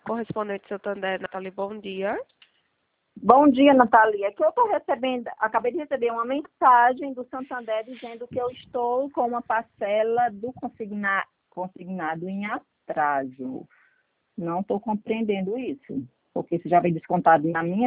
Correspondente Santander, Nathalie, bom dia. Bom dia, Nathalie. É que eu estou recebendo, acabei de receber uma mensagem do Santander dizendo que eu estou com uma parcela do consignado em atraso. Não estou compreendendo isso, porque isso já vem descontado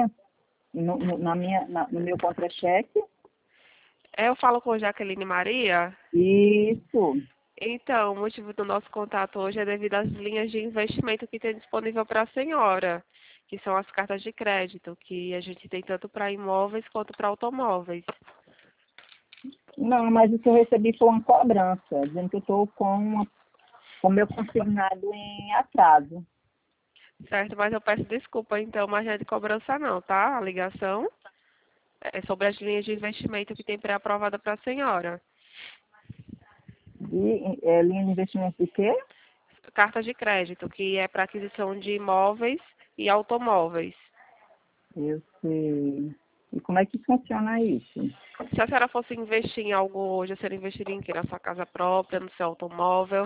no meu contra-cheque. Eu falo com Jaqueline Maria. Isso. Então, o motivo do nosso contato hoje é devido às linhas de investimento que tem disponível para a senhora, que são as cartas de crédito, que a gente tem tanto para imóveis quanto para automóveis. Não, mas o que eu recebi foi uma cobrança, dizendo que eu estou com o meu consignado em atraso. Certo, mas eu peço desculpa, então, mas não é de cobrança não, tá? A ligação é sobre as linhas de investimento que tem pré-aprovada para a senhora. Linha de investimento de quê? Cartas de crédito, que é para aquisição de imóveis e automóveis. Eu sei. E como é que funciona isso? Se a senhora fosse investir em algo hoje, a senhora investiria em quê? Na sua casa própria, no seu automóvel?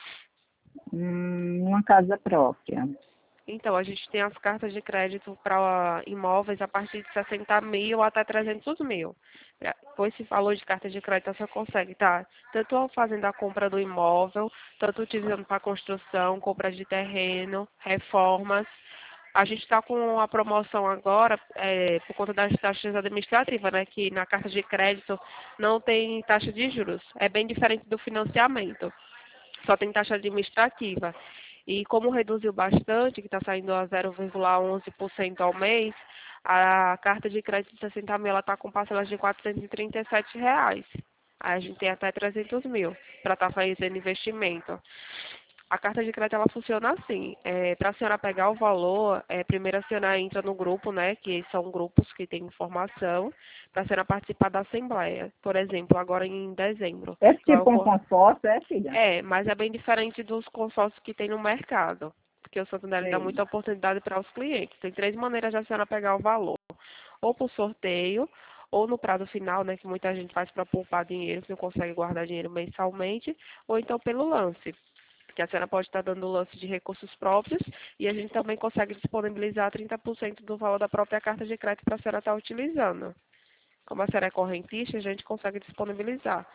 Uma casa própria. Então, a gente tem as cartas de crédito para imóveis a partir de 60 mil até 300 mil. Com esse valor de carta de crédito, você consegue estar tanto fazendo a compra do imóvel, tanto utilizando para construção, compra de terreno, reformas. A gente está com a promoção agora, por conta das taxas administrativas, né? Que na carta de crédito não tem taxa de juros. É bem diferente do financiamento. Só tem taxa administrativa. E como reduziu bastante, que está saindo a 0,11% ao mês, a carta de crédito de 60 mil está com parcelas de R$ 437. Aí a gente tem até 300 mil para estar fazendo investimento. A carta de crédito ela funciona assim. Para a senhora pegar o valor, primeiro a senhora entra no grupo, né? Que são grupos que têm informação, para a senhora participar da assembleia. Por exemplo, agora em dezembro. É Que vai tipo um ocorrer. consórcio, filha? Mas é bem diferente dos consórcios que tem no mercado. Porque o Santander dá Sei. muita oportunidade para os clientes. Tem 3 maneiras de a senhora pegar o valor. Ou por sorteio, ou no prazo final, né? Que muita gente faz para poupar dinheiro, que não consegue guardar dinheiro mensalmente, ou então pelo lance. Que a senhora pode estar dando lance de recursos próprios e a gente também consegue disponibilizar 30% do valor da própria carta de crédito para a senhora estar utilizando. Como a senhora é correntista, a gente consegue disponibilizar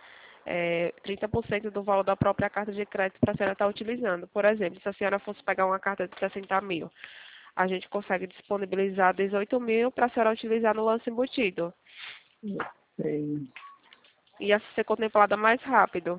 30% do valor da própria carta de crédito para a senhora estar utilizando. Por exemplo, se a senhora fosse pegar uma carta de 60 mil, a gente consegue disponibilizar 18 mil para a senhora utilizar no lance embutido. Sei. Ia ser contemplada mais rápido.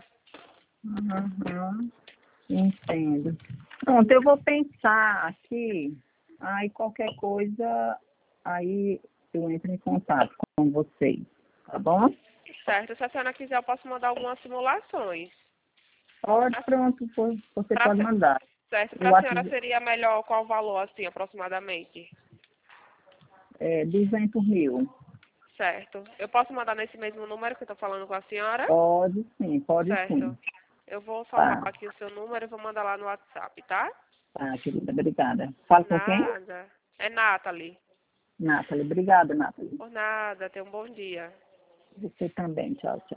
Uhum. Entendo. Pronto, eu vou pensar aqui. Aí qualquer coisa, aí eu entro em contato com vocês. Tá bom? Certo. Se a senhora quiser, eu posso mandar algumas simulações. Pode, pronto, você Pra, pode mandar. certo. O Para a senhora WhatsApp seria melhor qual valor, assim, aproximadamente? é 200 mil. Certo. Eu posso mandar nesse mesmo número que eu estou falando com a senhora? Pode sim, pode sim. Certo. Eu vou salvar Tá, aqui o seu número e vou mandar lá no WhatsApp, tá? tá, querida, obrigada. Fala com quem? Nada. É Nathalie. Nathalie, obrigada, Nathalie. Por nada. Tenha um bom dia. Você também, tchau, tchau.